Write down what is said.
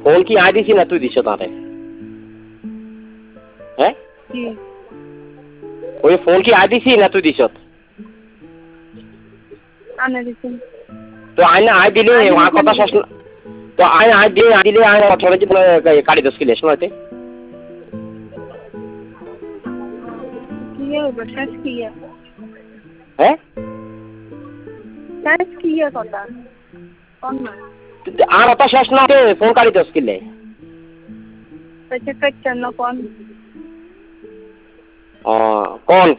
Phone কি I দিছি না তুই দিছ তারে? হ্যাঁ কি ওই ফোন কি আই দিছি না তুই দিছ? আনে দিছেন তো আইনা আই দিলে আমার কথা শেষ না। তো আই দিলে আই কথা যে কাটি দশ কিলে শোনাতে কি হবে শেষ কি হ্যাঁ শেষ কি কথা কোন না আর কথা শেষ না ফোন কাটি দশ কিলে তাকে কাটছেন না কোন কোন